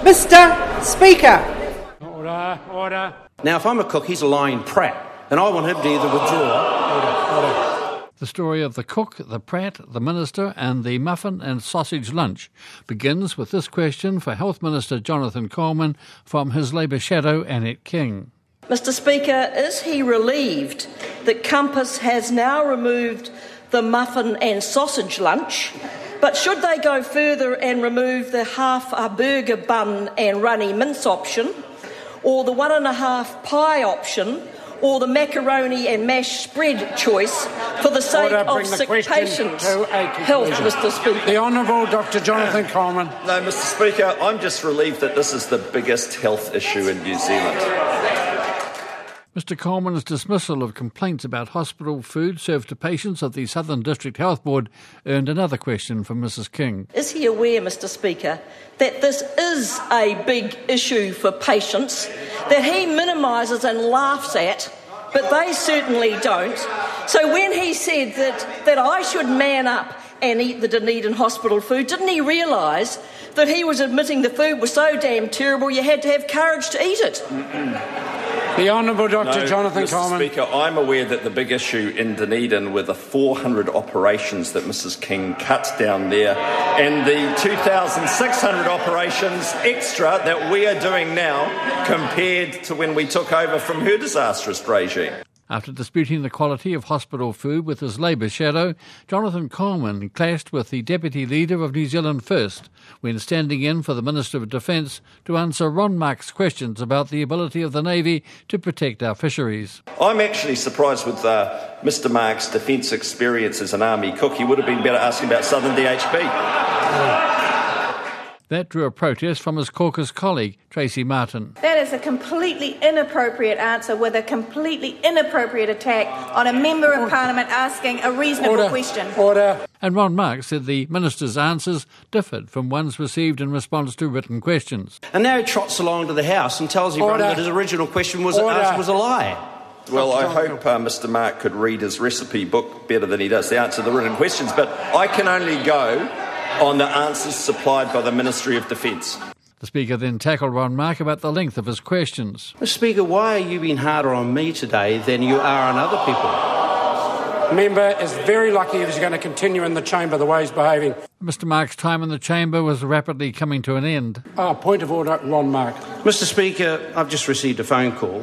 Mr. Speaker. Order. Now, if I'm a cook, he's a lying prat, and I want him to either withdraw... Order. The story of the cook, the prat, the minister and the muffin and sausage lunch begins with this question for Health Minister Jonathan Coleman from his Labour shadow Annette King. Mr. Speaker, is he relieved that Compass has now removed the muffin and sausage lunch, but should they go further and remove the half a burger bun and runny mince option, or the 1.5 pie option, or the macaroni and mash spread choice for the sake of sick patients' health, Mr. Speaker? The Honourable Dr Jonathan Coleman. No, Mr. Speaker, I'm just relieved that this is the biggest health issue in New Zealand. Mr Coleman's dismissal of complaints about hospital food served to patients of the Southern District Health Board earned another question from Mrs King. Is he aware, Mr Speaker, that this is a big issue for patients, that he minimises and laughs at, but they certainly don't? So when he said that I should man up and eat the Dunedin hospital food, didn't he realise that he was admitting the food was so damn terrible you had to have courage to eat it? The Honourable Dr Jonathan Mr. Coleman. Speaker, I'm aware that the big issue in Dunedin were the 400 operations that Mrs King cut down there and the 2,600 operations extra that we are doing now compared to when we took over from her disastrous regime. After disputing the quality of hospital food with his Labour shadow, Jonathan Coleman clashed with the Deputy Leader of New Zealand First when standing in for the Minister of Defence to answer Ron Mark's questions about the ability of the Navy to protect our fisheries. I'm actually surprised with Mr Mark's defence experience as an army cook. He would have been better asking about Southern DHP. That drew a protest from his caucus colleague, Tracy Martin. That is a completely inappropriate answer with a completely inappropriate attack on a Member of Parliament asking a reasonable question. Order. And Ron Mark said the minister's answers differed from ones received in response to written questions. And now he trots along to the House and tells everyone that his original question was a lie. Well, I hope Mr Mark could read his recipe book better than he does to answer the written questions, but I can only go on the answers supplied by the Ministry of Defence. The Speaker then tackled Ron Mark about the length of his questions. Mr Speaker, why are you being harder on me today than you are on other people? Member is very lucky if he's going to continue in the chamber the way he's behaving. Mr Mark's time in the chamber was rapidly coming to an end. Point of order, Ron Mark. Mr Speaker, I've just received a phone call.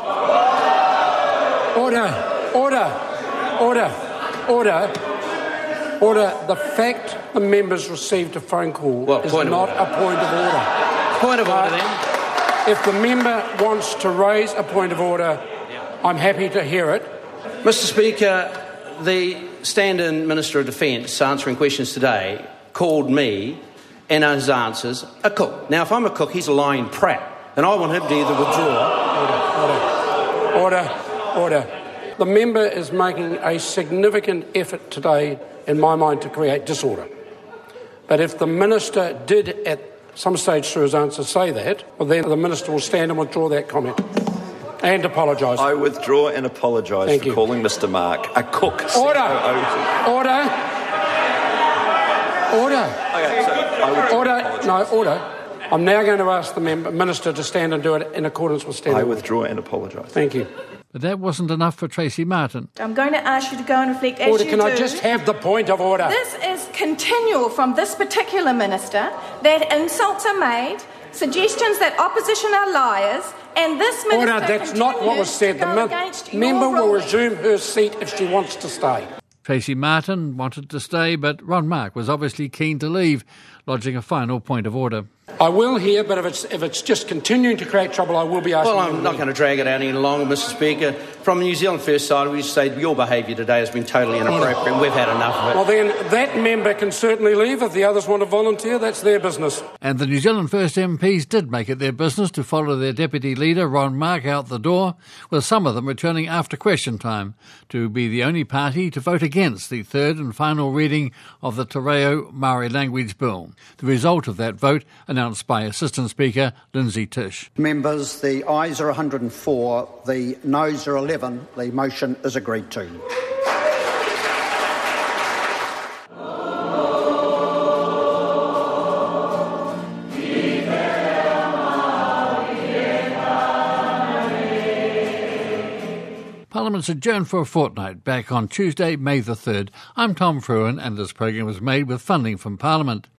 Order. The fact the members received a phone call is not a point of order. Point of order, then. If the member wants to raise a point of order, I'm happy to hear it. Mr Speaker, the stand-in Minister of Defence answering questions today called me and his answers a cook. Now, if I'm a cook, he's a lying prat, and I want him to either withdraw... Order. The member is making a significant effort today, in my mind, to create disorder. But if the minister did at some stage through his answer say that, well, then the minister will stand and withdraw that comment and apologise. I withdraw and apologise for calling Mr Mark a cook. Order. I'm now going to ask the minister to stand and do it in accordance with standard. I withdraw and apologise. Thank you. But that wasn't enough for Tracy Martin. I'm going to ask you to go and reflect as Order, you can do. I just have the point of order? This is continual from this particular minister that insults are made, suggestions that opposition are liars, and this minister Order, that's not what was said. The member will resume her seat if she wants to stay. Tracy Martin wanted to stay, but Ron Mark was obviously keen to leave, lodging a final point of order. I will hear, but if it's just continuing to create trouble, I will be asking. Well, I'm not going to drag it out any longer, Mr Speaker. From the New Zealand First side, we just say your behaviour today has been totally inappropriate. We've had enough of it. Well, then that member can certainly leave. If the others want to volunteer, that's their business. And the New Zealand First MPs did make it their business to follow their deputy leader, Ron Mark, out the door, with some of them returning after question time to be the only party to vote against the third and final reading of the Te Reo Māori Language Bill. The result of that vote announced by Assistant Speaker Lindsay Tish. Members, the ayes are 104, the noes are 11. The motion is agreed to. Parliament's adjourned for a fortnight, back on Tuesday, May the 3rd. I'm Tom Fruin, and this program was made with funding from Parliament.